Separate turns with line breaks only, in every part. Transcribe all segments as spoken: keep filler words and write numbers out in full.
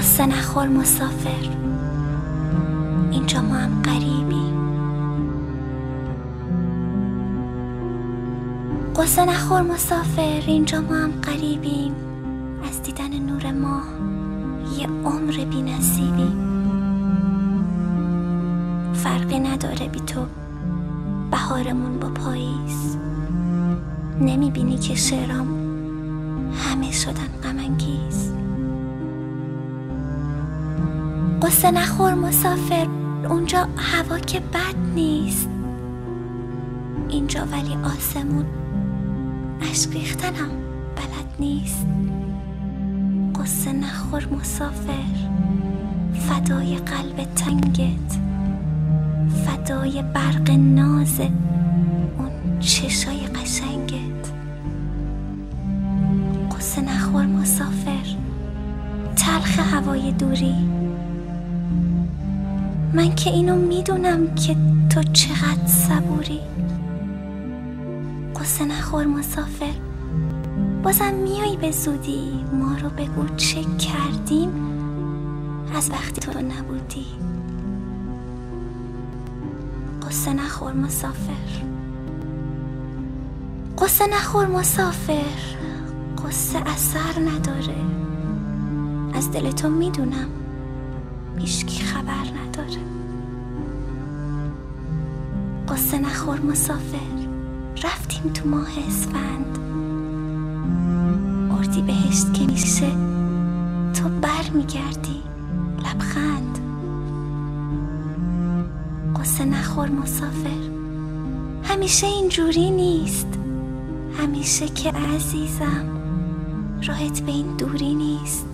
قصه نخور مسافر، اینجا ما هم غریبیم. قصه نخور مسافر، اینجا ما هم غریبیم. از دیدن نور ماه یه عمر بی نصیبیم. فرقی نداره بی تو بهارمون با پاییز. نمیبینی که شعرام همه شدن غم انگیز. قصه نخور مسافر، اونجا هوا که بد نیست. اینجا ولی آسمون اشک ریختنم بلد نیست. قصه نخور مسافر، فدای قلب تنگت، فدای برق ناز اون چشای قشنگت. قصه نخور مسافر، تلخ هوای دوری. من که اینو میدونم که تو چقدر صبوری. قصه نخور مسافر، بازم میای به زودی. ما رو بگو چه کردیم از وقتی تو نبودی. قصه نخور مسافر، قصه نخور مسافر. قصه اثر نداره، از دل تو میدونم هیچکی خبر نداره. قصه نخور مسافر، رفتیم تو ماه اسفند. اردی بهشت که میشه تو بر میگردی لبخند. قصه نخور مسافر، همیشه اینجوری نیست. همیشه که عزیزم راحت به این دوری نیست.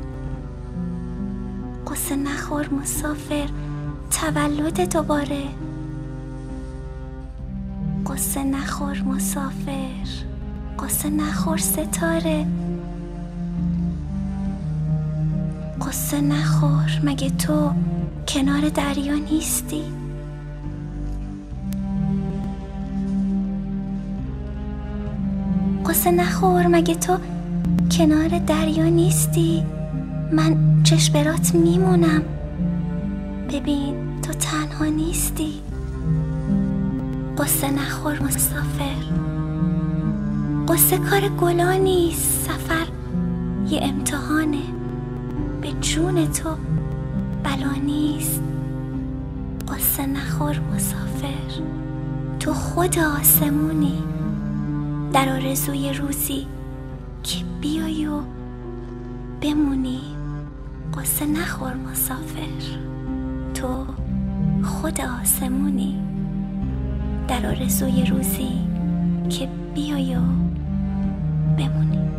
قصه نخور مسافر، تولد دوباره. قصه نخور مسافر، قصه نخور ستاره. قصه نخور، مگه تو کنار دریا نیستی؟ قصه نخور، مگه تو کنار دریا نیستی؟ من چشم برات میمونم، ببین تو تنها نیستی. قصه نخور مسافر، قصه کار گلا نیست. سفر یه امتحانه، به جون تو بلا نیست. قصه نخور مسافر، تو خود آسمونی. در آرزوی روزی که بیایی و بمونی. قصه نخور مسافر، تو خود آسمونی. در آرزوی روزی که بیایی و بمونی.